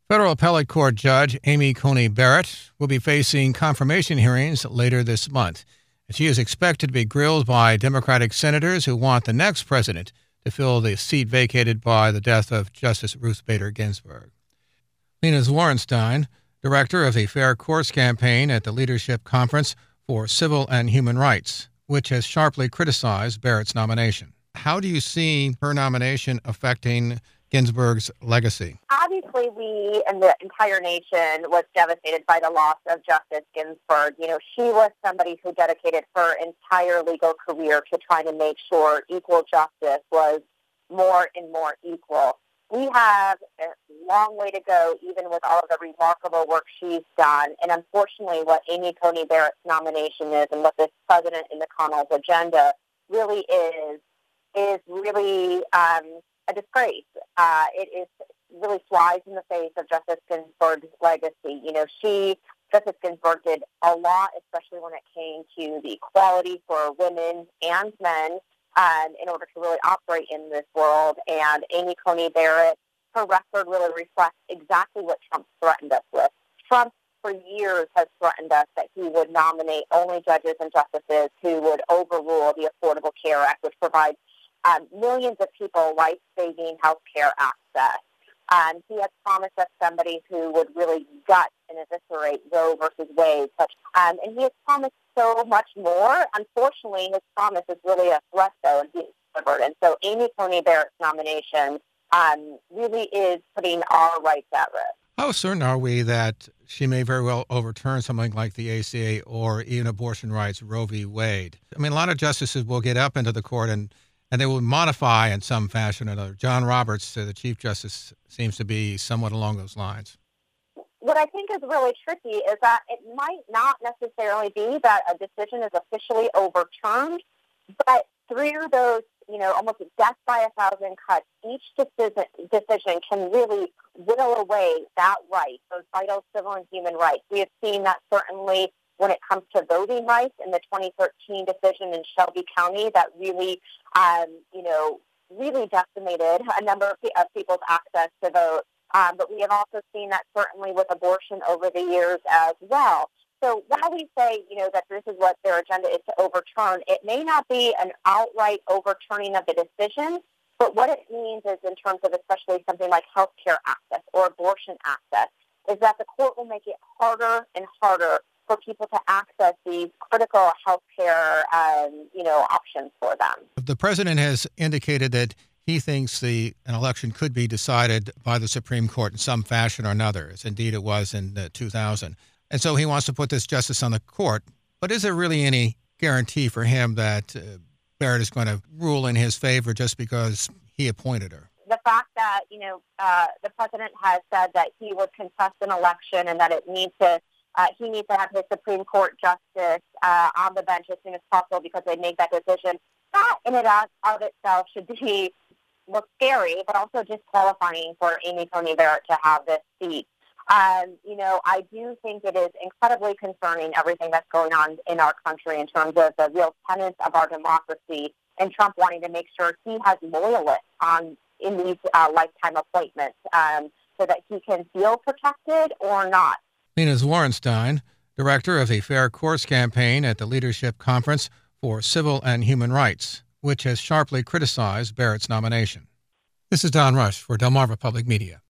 Federal Appellate Court Judge Amy Coney Barrett will be facing confirmation hearings later this month. And she is expected to be grilled by Democratic senators who want the next president to fill the seat vacated by the death of Justice Ruth Bader Ginsburg. Lena Zworenstein, director of the Fair Courts campaign at the Leadership Conference for Civil and Human Rights, which has sharply criticized Barrett's nomination. How do you see her nomination affecting Ginsburg's legacy? Obviously, we and the entire nation was devastated by the loss of Justice Ginsburg. She was somebody who dedicated her entire legal career to trying to make sure equal justice was more and more equal. We have a long way to go, even with all of the remarkable work she's done. And unfortunately, what Amy Coney Barrett's nomination is and what this President in McConnell's agenda really is really a disgrace. It really flies in the face of Justice Ginsburg's legacy. Justice Ginsburg did a lot, especially when it came to the equality for women and men in order to really operate in this world. And Amy Coney Barrett, her record really reflects exactly what Trump threatened us with. Trump, for years, has threatened us that he would nominate only judges and justices who would overrule the Affordable Care Act, which provides millions of people life-saving health care access. He has promised us somebody who would really gut and eviscerate Roe versus Wade. And he has promised so much more. Unfortunately, his promise is really a threat, though, and he's delivered. And so Amy Coney Barrett's nomination really is putting our rights at risk. How certain are we that she may very well overturn something like the ACA or even abortion rights, Roe v. Wade? I mean, a lot of justices will get up into the court and they will modify in some fashion or another. John Roberts, the Chief Justice, seems to be somewhat along those lines. What I think is really tricky is that it might not necessarily be that a decision is officially overturned, but through those, almost death by 1,000 cuts, each decision can really whittle away that right, those vital civil and human rights. We have seen that certainly when it comes to voting rights in the 2013 decision in Shelby County that really, really decimated a number of people's access to vote. But we have also seen that certainly with abortion over the years as well. So while we say, that this is what their agenda is to overturn, it may not be an outright overturning of the decision, but what it means is in terms of especially something like health care access or abortion access, is that the court will make it harder and harder for people to access these critical health care, options for them. The president has indicated that he thinks an election could be decided by the Supreme Court in some fashion or another, as indeed it was in 2000. And so he wants to put this justice on the court. But is there really any guarantee for him that Barrett is going to rule in his favor just because he appointed her? The fact that, the president has said that he would contest an election and that he needs to have his Supreme Court justice on the bench as soon as possible because they make that decision. That in and of itself should look scary, but also disqualifying for Amy Coney Barrett to have this seat. I do think it is incredibly concerning everything that's going on in our country in terms of the real tenets of our democracy and Trump wanting to make sure he has loyalists in these lifetime appointments so that he can feel protected or not. Lena Zworenstein, director of the Fair Courts campaign at the Leadership Conference for Civil and Human Rights, which has sharply criticized Barrett's nomination. This is Don Rush for Delmarva Public Media.